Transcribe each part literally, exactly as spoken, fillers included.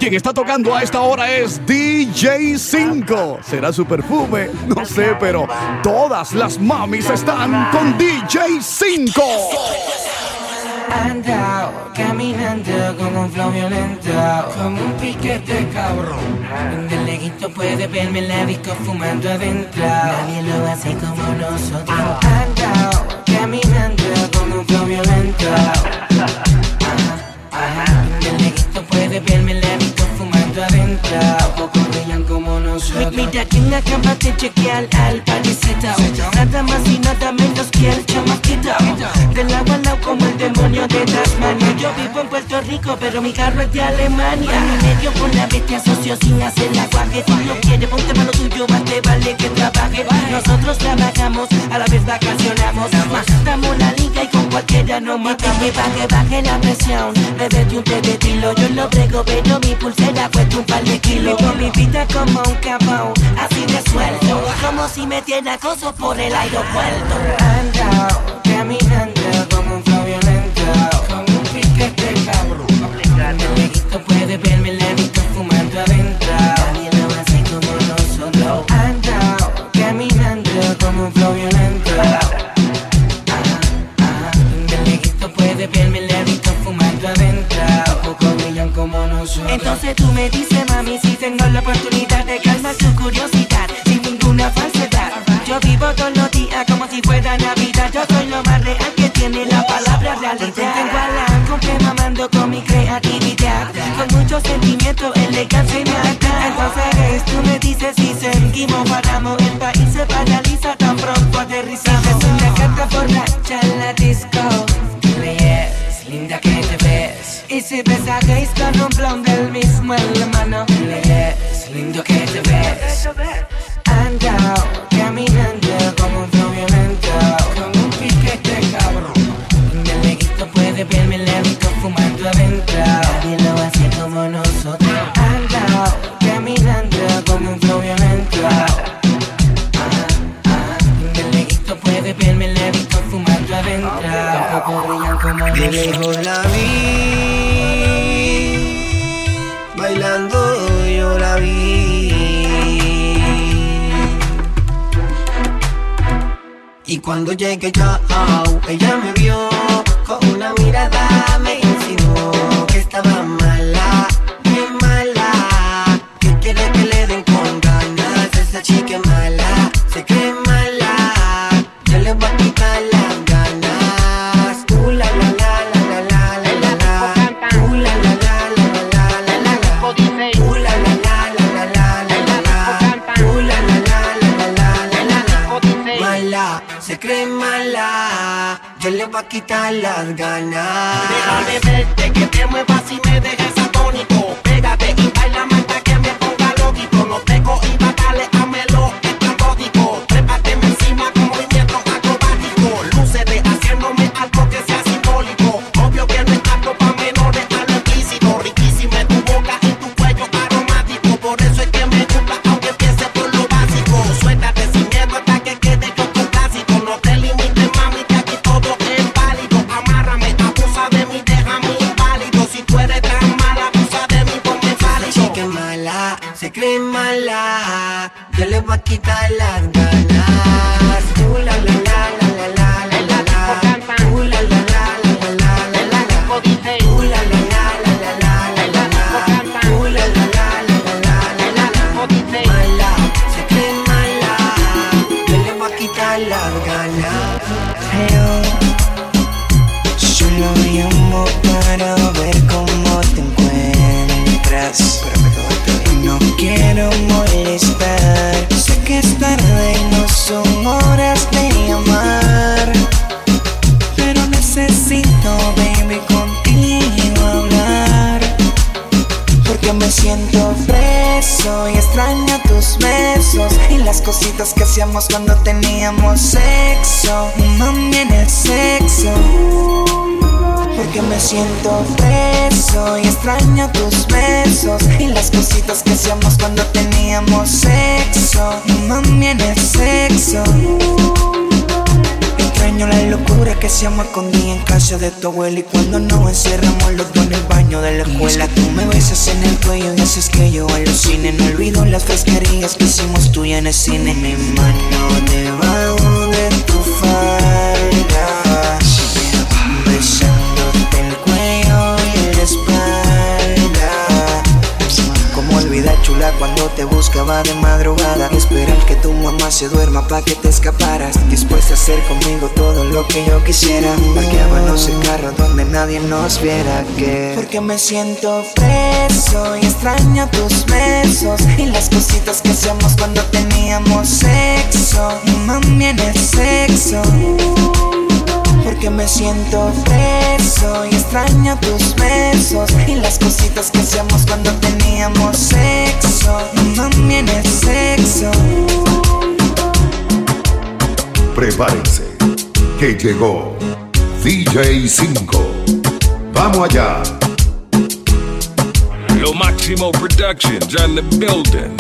Quien está tocando a esta hora es D J cinco. ¿Será su perfume? No sé, pero todas las mamis están con D J cinco. Anda, caminando con un flow violento, como un piquete cabrón. De leguito puede verme la disco fumando adentro. Nadie lo hace como nosotros. Anda, caminando con un flow violento. De leguito puede verme la disco fumando adentro. Poco brillan como nosotros. Mira que en la cama te chequean al palicito. Nada más y nada menos que el chamaquito. Del agua al lado como el demonio de Tasmania. Yo vivo en Puerto Rico, pero mi carro es de Alemania. En mi medio con la bestia socio sin hacer la guaje. Si no quiere, ponte mano tuyo, más te vale que trabaje. Nosotros trabajamos, a la vez vacacionamos. Damos la liga y con cualquiera nos matamos. Y pa' que baje la presión, bebete un té de tilo. Yo lo brego, pero mi pulsera cuesta un par de kilos. Vivo mi vida como un cabrón, así de suelto. Como si metiera cosas por el aeropuerto. Anda, caminando como un flow violento, como un piquete cabrón. El leguito puede verme la disco fumando adentro. Nadie lo hace como nosotros. Anda, caminando como un flow violento. El leguito puede verme la disco fumando adentro. Poco brillan como nosotros. Entonces tú me dices, mami, si tengo la oportunidad de calmar tu curiosidad sin ninguna falsedad. Yo vivo todos los días como si fuera Navidad. Yo soy lo más real que tiene la palabra realidad. Tengo a la compré mamando con mi creatividad, con mucho sentimiento, elegancia y maldad. Entonces tú me dices si seguimos, paramos. El país se paraliza tan pronto aterrizamos. Es una carta borracha en la disco. Yes, linda que te ves. Y si ves a Grace con un blond del mismo en la mano. Yes, lindo que te ves. Anda, caminando como un flow violento, como un piquete cabrón. El leguito puede verme la disco fumando adentro. Nadie lo hace como nosotros. Anda, caminando como un flow violento. El leguito puede verme la disco fumando adentro. Tampoco brillan como nosotros. De lejos la vi, bailando yo la vi. Y cuando llegué yo, oh, ella me vio, con una mirada me insinuó que estaba mala, bien mala, que quiere que le den con ganas. Esa chica es mala, se cree mala, yo le voy a quitar las ganas. Uh, la la la la la la la la, uh, la la la la la la la la, uh, la la la la la la la la, uh, la la la la la la la la. Mala, se cree mala, yo le voy a quitar las ganas. Déjame verte, que te muevas y me dejes atónito. Pégate y baila hasta que me ponga loquito. No pego y bátale, hámelo estrambótico. Trépateme encima con movimiento acrobático. Lúcete haciéndome algo que sea simbólico. Obvio que no es algo pa' menores, a lo explícito. Riquísima es tu boca y tu cuello aromático. Por eso es que me gusta, aunque empiece por lo básico. Suéltate sin miedo hasta que quede yo tu clásico. No te limites, mami, que aquí todo es válido. Amárrame, abusa de mí, déjame inválido. Si tú eres tan mala, abusa de mí, ponme válido. Esa chica es mala, se cree mala, yo le voy a quitar las ganas. Uh, la la la la la la la la, uh, la la la la la la la la, uh, la la la la la la la la, uh, la la la la la la la la. Mala, se cree mala, yo le voy a quitar las ganas. Solo llamo para ver cómo te encuentras. No quiero molestar, sé que es tarde y no son horas de llamar, pero necesito, baby, contigo hablar, porque me siento preso y extraño tus besos y las cositas que hacíamos cuando teníamos sexo. Mami, en el sexo, porque me siento preso y extraño tus besos y las cositas que hacíamos cuando teníamos sexo. Mami, en el sexo, extraño la locura locura que hacíamos escondida en casa de tu abuela. Y cuando nos encerramos los dos en el baño de la escuela, tú me besas en el cuello y haces que yo alucine. No olvido las fresquerías que hicimos tú y en el cine. Mi mano debajo de tu falda, besándote el cuello y la espalda. Como olvidar, chula, cuando te buscaba de madrugada, esperar que tu mamá se duerma pa' que te escaparas, dispuesta a hacer conmigo todo lo que yo quisiera. Parqueábamos el carro donde nadie nos viera, que porque me siento preso y extraño tus besos y las cositas que hacíamos cuando teníamos sexo. Mami, en el sexo. Porque me siento preso y extraño tus besos y las cositas que hacíamos cuando teníamos sexo. Mami, en el sexo. Prepárense, que llegó D J cinco. Vamos allá. Lo Máximo Productions on the building.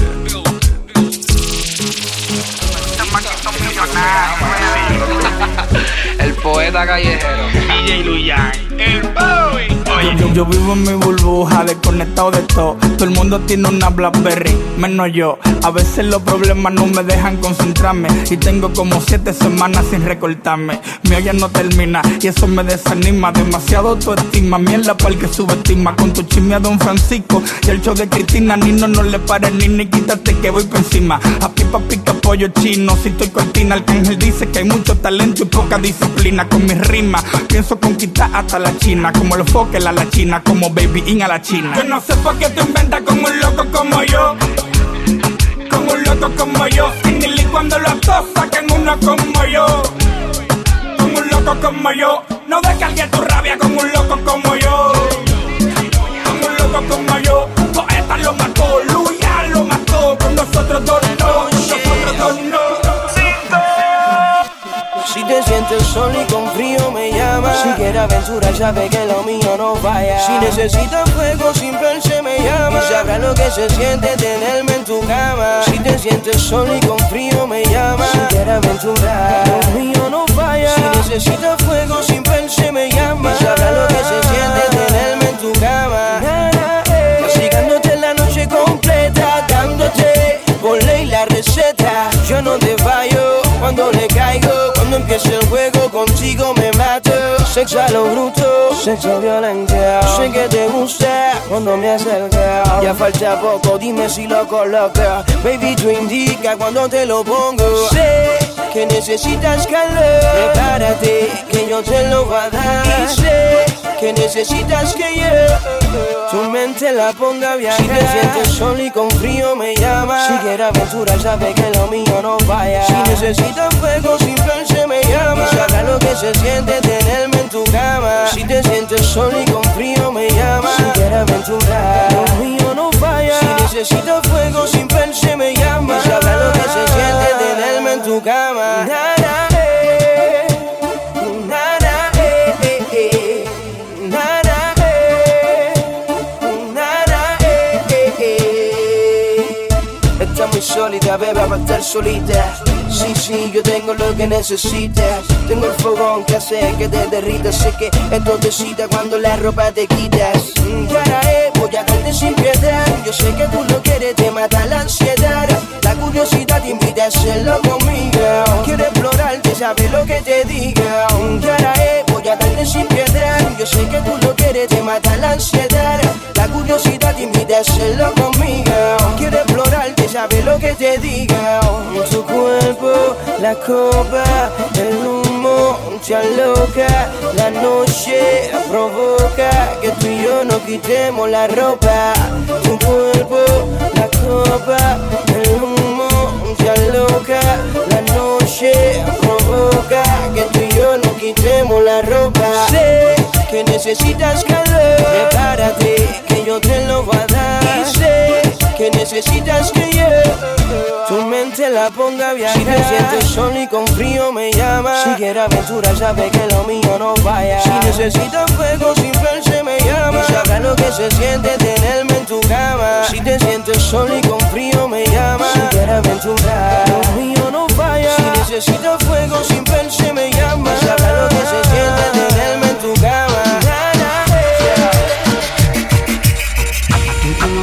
El poeta callejero D J Luyan, el boy. Oye, yo, yo vivo en mi burbuja, desconectado de todo. Todo el mundo tiene una Blackberry, menos yo. A veces los problemas no me dejan concentrarme y tengo como siete semanas sin recortarme. Mi olla no termina y eso me desanima. Demasiado autoestima, mierda para el que subestima. Con tu chisme a Don Francisco y el show de Cristina, ni no, no le pares ni ni quítate que voy por encima. A pipa pica pollo chino, si estoy cortina. Arcángel dice que hay mucho talento y poca disciplina. Con mis rimas pienso conquistar hasta la China, como los foques a la China, como Baby In a la China. Yo no sé por qué tú inventas como un loco como yo, como un loco como yo, sin ni cuando los dos saquen uno como yo, como un loco como yo. No descargues tu rabia como un loco como yo, como un loco como yo. Poeta lo mató, Luyan lo mató, con nosotros dos no, con nosotros dos no. Si te sientes solo y con frío me llamas. Si quieres aventura sabe que lo mío no falla. Si necesitas fuego simple se me llama. Y sabrás lo que se siente tenerme en tu cama. Si te sientes solo y con frío me llamas. Si quieres aventura lo mío no falla. Si necesitas fuego simple se me llama. Y sabrás lo que se siente tenerme en tu cama. Castigándote la noche completa, dándote por ley la receta. Yo no te fallo cuando le caigo. Cuando empiece el juego contigo me mato. Sexo a lo bruto, sexo violento. Sé que te gusta cuando me acercas. Ya falta poco, dime si lo colocas. Baby, tú indica cuando te lo pongo. Sé que necesitas calor. Prepárate que yo te lo voy a dar. Y sé que necesitas que yo tu mente la ponga a viajar. Si te sientes solo y con frío me llama. Si quieres aventura sabe que lo mío no falla. Si necesitas fuego simple se me llama. Y sabrás lo que se siente tenerme en tu cama. Si te sientes solo y con frío me llama. Si quieres aventura lo mío no falla. Si necesitas fuego simple se me llama. Y sabrás lo que se siente tenerme en tu cama. Na, na, eh. Na, na, eh, eh, eh. Na, na, eh. Na, na, eh, eh, eh. Estás muy sólida, bebé, para estar solita. Sí, sí, yo tengo lo que necesitas. Tengo el fogón que hace que te derritas. Sé que esto te excita cuando la ropa te quitas. Y ahora eh, voy a darte sin piedad. Yo sé que tú lo quieres, te mata la ansiedad. La curiosidad te invita a hacerlo conmigo. Quiero explorarte, sabes lo que te diga. Y ahora eh, voy a darte sin piedad. Yo sé que tú lo quieres, te mata la ansiedad. La curiosidad te invita a hacerlo conmigo. Quiero explorarte, sabes lo que te diga. Tu cuerpo, la copa, el humo te aloca. La noche provoca que tú y yo nos quitemos la ropa. Tu cuerpo, la copa, el humo te aloca. La noche provoca que tú y yo nos quitemos la ropa. Sé que necesitas calor. Prepárate que yo te lo voy a dar. Y sé que necesitas que yo tu mente la ponga a viajar. Si te sientes solo y con frío me llama. Si quieres aventura sabe que lo mío no falla. Si necesitas fuego simple se me llama. Y sabrás lo que se siente tenerme en tu cama. Si te sientes solo y con frío me llama. Si quieres aventura lo mío no falla. Si necesitas fuego simple se me llama. Y sabrás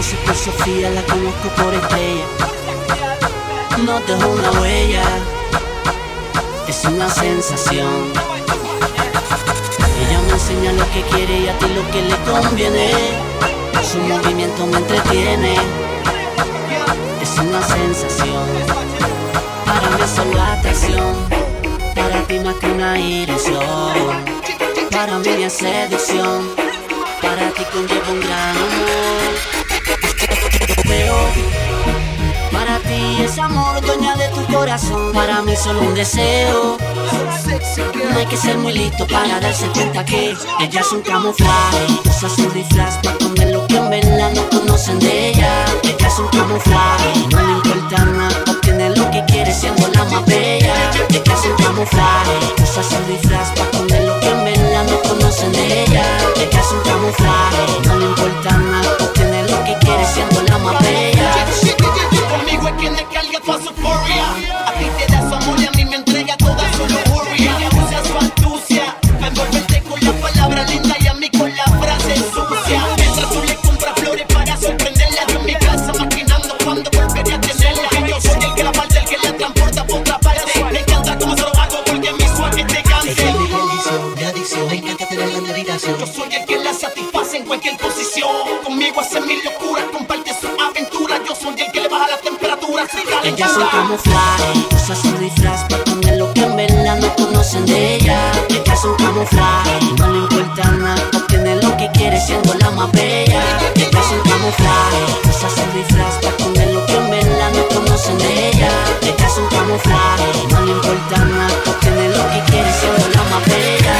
conoces por Sofía, la conozco por Estrella. No dejo una huella, es una sensación. Ella me enseña lo que quiere y a ti lo que le conviene. Su movimiento me entretiene, es una sensación. Para mí es solo atracción, para ti más que una ilusión. Para mí es seducción, para ti conlleva un gran amor. Pero para ti es amor, dueña de tu corazón. Para mí solo un deseo. No hay que ser muy listo para darse cuenta que ella es un camuflaje. Usa su disfraz para esconder lo que en verdad no conocen de ella. Ella es un camuflaje, no le importa nada, obtiene lo que quiere siendo la más bella. Ella es un camuflaje, usa su disfraz para esconder lo que en verdad no conocen de ella. Ella es un camuflaje, no le importa nada, obtiene lo que quiere siendo la más bella. Conmigo es quien descarga toda su furia. A ti te da su amor y a mí me entrega toda su lujuria. Usa su astucia para envolverte con la palabra linda y a mí con la frase sucia. Mientras tú le compras flores para sorprenderla, yo en mi casa maquinando cuando volveré a tenerla. Yo soy el que la parte, el que la transporta por otra parte. Me encanta como se lo hago porque mi suave te canse. Ella es mi bendición, de adicción, me encanta tenerla en la habitación. Yo soy el que la satisface en cualquier posición. Conmigo hace mil locuras, comparte su aventura. Yo soy el que le baja la temperatura. Ella es un camuflaje, usa su disfraz para esconder lo que en verdad no conocen de ella. Ella es un camuflaje, no le importa nada, obtiene lo que quiere siendo la más bella. Ella es un camuflaje, usa su disfraz para esconder lo que en verdad no conocen de ella. Ella es un camuflaje, no le importa nada, obtiene lo que quiere siendo la más bella.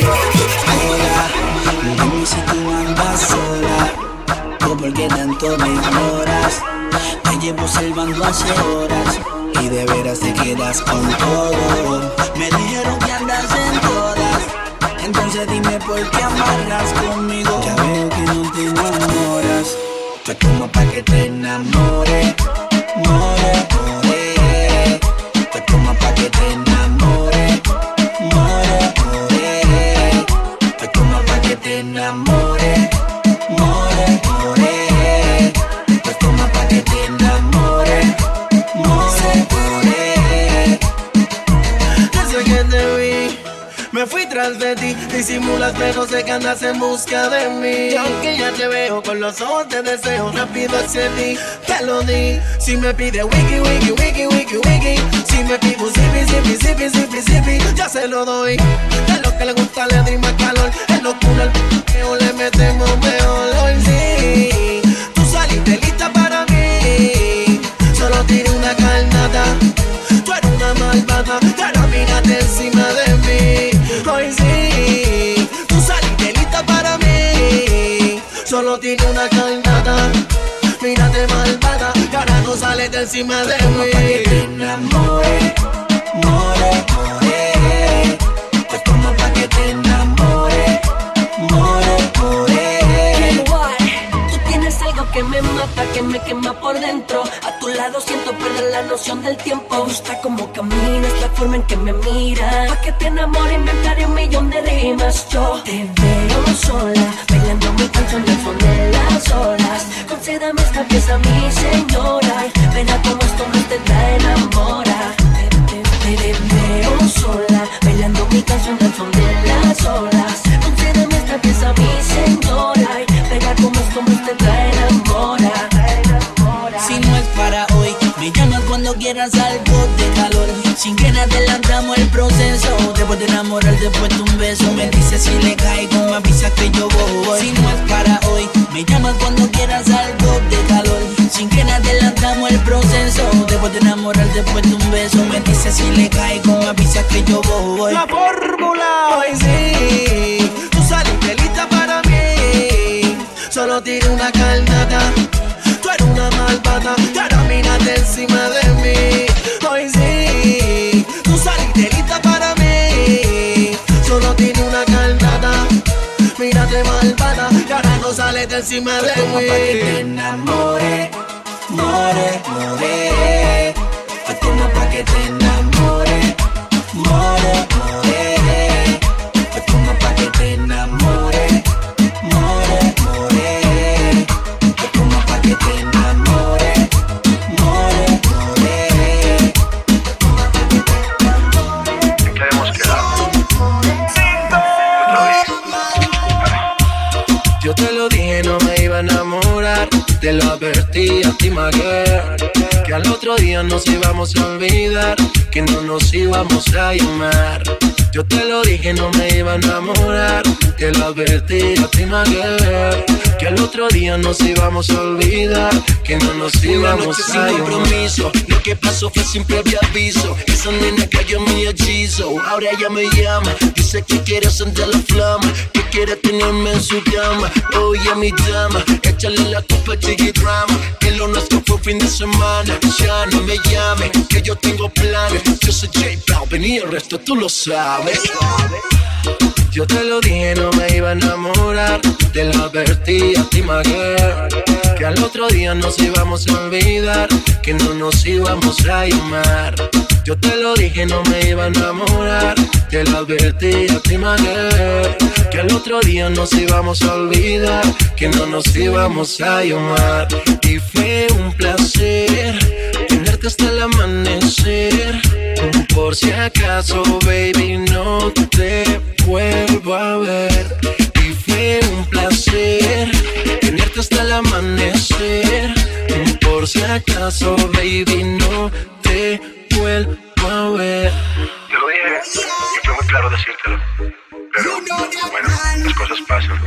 Ahora, dime si tú andas sola o por qué tanto me ignoras. Te llevo observando hace horas y de veras te quedas con todo. Me dijeron que andas en todas, entonces dime por qué amarras conmigo. Ya veo que no te enamoras, tú es como pa' que te enamore, more, more. Tú es como pa' que te enamore, more, more. Tú es como pa' que te enamore, more, more. Tú es como pa' que te enamore, more, more. Desde que te vi, me fui tras de ti. Disimulas pero sé que andas en busca de mí. Y aunque ya te veo con los ojos te deseo, rápido hacia ti, te lo di. Si me pide wiki, wiki, wiki, wiki, wiki. Si me pide un zipi, zipi, zipi, zipi, zipi, ya se lo doy. Es lo que le gusta, le doy más calor. Es locura, el p***eo le metemos mejor. Hoy sí, tú saliste lista para mí. Solo tiré una carnada, tú eres una malvada, ahora mírate encima de mí. Hoy sí, tú saliste lista para mí. Solo tiene una carnada, mírate malvada, que ahora no sales de encima de como mí. pa' que te enamore, more, more. Tú es como pa' que te enamore, more, more. Tú tienes algo que me mata, que me quema por dentro. A tu lado siento perder la noción del tiempo. Me gusta cómo caminas, la forma en que me miras. Pa' que te enamore inventaré un millón de rimas. Yo te veo sola, bailando mi canción del fondo de las olas. Concédame esta pieza, mi señora. Verá cómo esto no te enamora. Te, te, te veo sola, bailando mi canción del fondo de las olas. Concédame esta pieza, mi señora. Verá cómo esto no te enamora. Si no es para hoy, me llamas cuando quieras algo de calor. Sin que nada adelantamos el proceso. Después de enamorar, después de un beso, me dices si le caigo, me avisas que yo voy. Si no es para hoy, me llamas cuando quieras algo de calor. Sin que nada adelantamos el proceso. Después de enamorar, después de un beso, me dices si le caigo, me avisas que yo voy. La fórmula, hoy sí, tú saliste lista para mí. Solo tiré una carnada, tú eres una malvada, y ahora mírate encima de mí. Hoy sí, tú saliste lista para mí. Solo tiene una carnada, mírate malvada, y ahora no sales de encima de como mí. pa' que te enamore, more, more. Pues como pa' que te enamore, more, more. Pues como pa' que te enamore, more, more. Pues como pa' que enamorar. Te lo advertí a ti, my girl, que al otro día nos íbamos a olvidar, que no nos íbamos a llamar. Yo te lo dije, no me iba a enamorar. Te lo advertí a ti, my girl, que al otro día nos íbamos a olvidar, que no nos íbamos a llamar. Sin compromiso, lo que pasó fue sin previo aviso. Esa nena cayó en mi hechizo, ahora ella me llama, dice que quiere sentir la flama, que quiere tenerme en su cama. Oye, mi dama, échale la copa, chiqui drama, que lo nuestro fue fin de semana. Ya no me llame, que yo tengo planes. Yo soy J Balvin y el resto tú lo sabes. Yo te lo dije, no me iba a enamorar. Te lo advertí a ti, my girl, que al otro día nos íbamos a olvidar, que no nos íbamos a llamar. Yo te lo dije, no me iba a enamorar. Te lo advertí a ti, my girl, que al otro día nos íbamos a olvidar, que no nos íbamos a llamar. Y fue un placer tenerte hasta el amanecer. Por si acaso, baby, no te vuelvo a ver. Y fue un placer tenerte hasta el amanecer. Por si acaso, baby, no te vuelvo a ver. Te lo dije y fue muy claro decírtelo, pero bueno, las cosas pasan.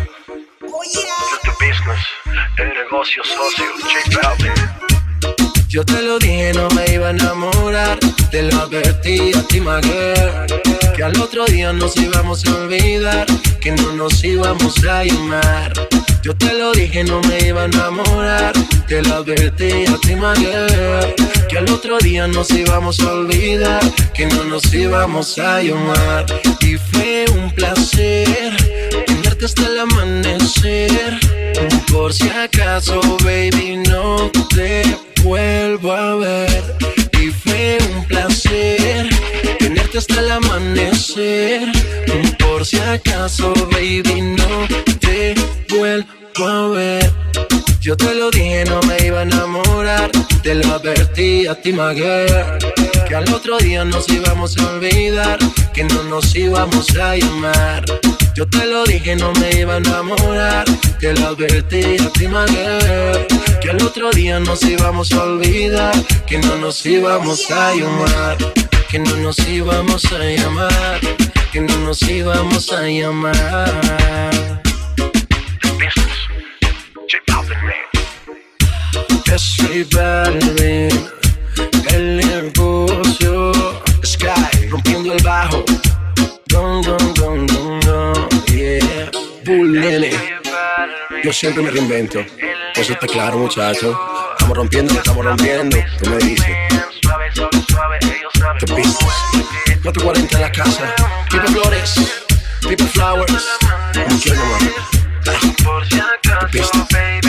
Es tu business, el negocio socio, J Balvin. Yo te lo dije, no me iba a enamorar. Te lo advertí a ti, my girl, que al otro día nos íbamos a olvidar, que no nos íbamos a llamar. Yo te lo dije, no me iba a enamorar. Te lo advertí a ti, my girl, que al otro día nos íbamos a olvidar, que no nos íbamos a llamar. Y fue un placer tenerte hasta el amanecer. Por si acaso, baby, no te vuelvo a ver. Y fue un placer tenerte hasta el amanecer. Por si acaso, baby, no te vuelvo a ver. Yo te lo dije, no me iba a enamorar. Te lo advertí a ti, my girl, que al otro día nos íbamos a olvidar, que no nos íbamos a llamar. Yo te lo dije, no me iba a enamorar. Te lo advertí a ti, my girl, que al otro día nos íbamos a olvidar, que no nos íbamos a llamar, que no nos íbamos a llamar, que no nos íbamos a llamar. J Balvin, man. Es J Balvin, el negocio. Sky, rompiendo el bajo. Dun, dun, dun, dun, dun, yeah. Bull Nene. Yo siempre me reinvento. Eso está claro, muchacho. Estamos rompiendo, estamos rompiendo. Tú me dices. The business. cuatro cuarenta en la casa. Pipe Flores. Pipe Flowers. Como quieras, mamá. The business.